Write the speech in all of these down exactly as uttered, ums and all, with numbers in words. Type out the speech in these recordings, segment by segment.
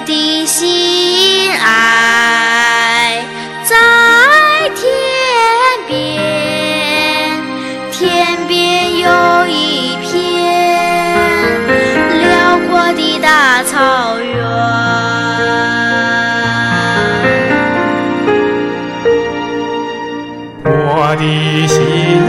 的心爱在天边，天边有一片辽阔的大草原。 我的心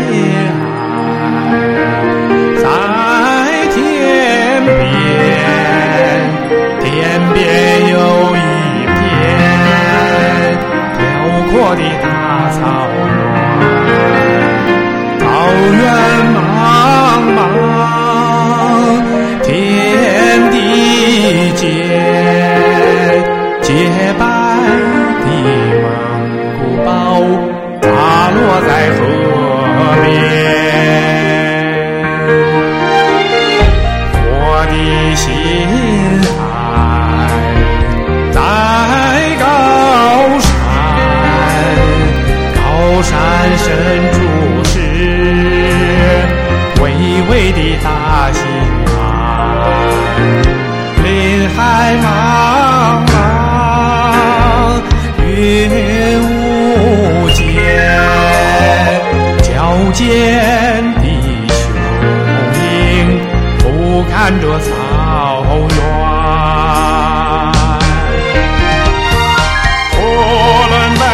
爱在天边，天边有一片辽阔的大草原，草原茫茫，天地间，洁白的蒙古包洒落在河边。我的心爱在高山，高山深处是巍巍的大兴安，林海茫茫，云无间，矫健的雄鹰俯瞰着草原。呼伦贝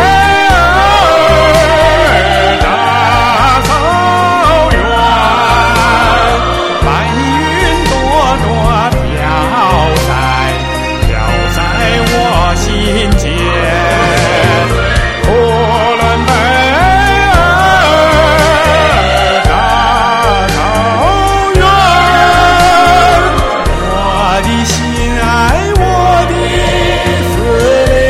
尔大草原，白云朵朵飘在飘在我心间。呼伦贝尔大草原，我的心爱，我的思念。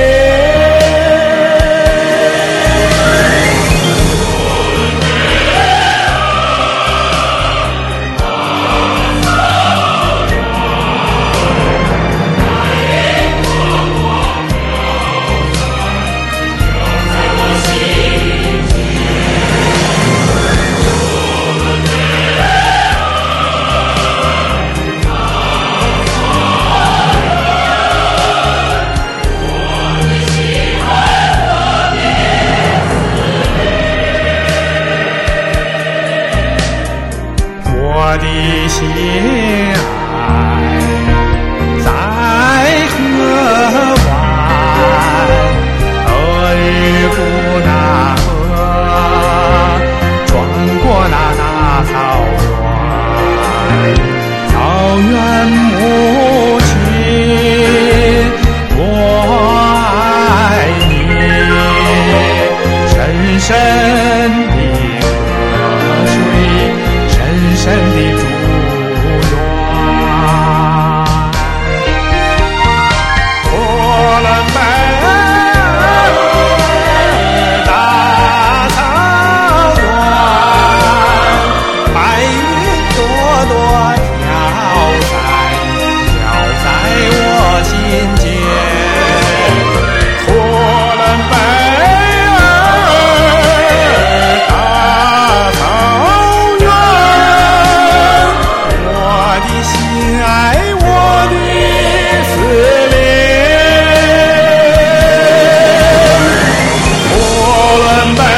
我的心爱在河湾，俄日古纳河，穿过那大草原，草原母亲，我爱你，深深的河水，深深的祝愿。呼伦贝尔大草原，白云朵朵飘在飘在我心间。呼伦贝尔大草原，我的心爱，我的思念。呼伦贝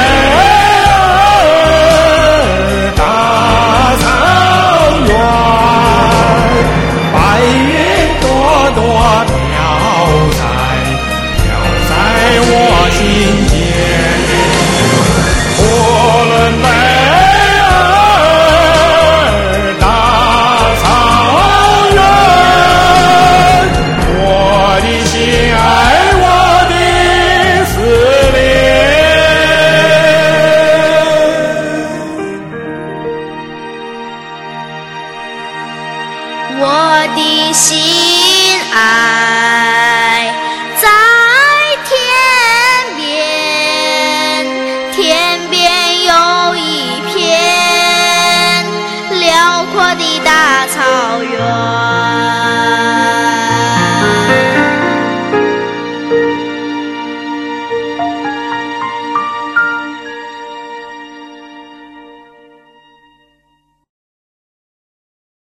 尔大草原，白云朵朵飘在飘在我心间。呼伦贝尔大草原，我的心爱，我的思念。 我的心爱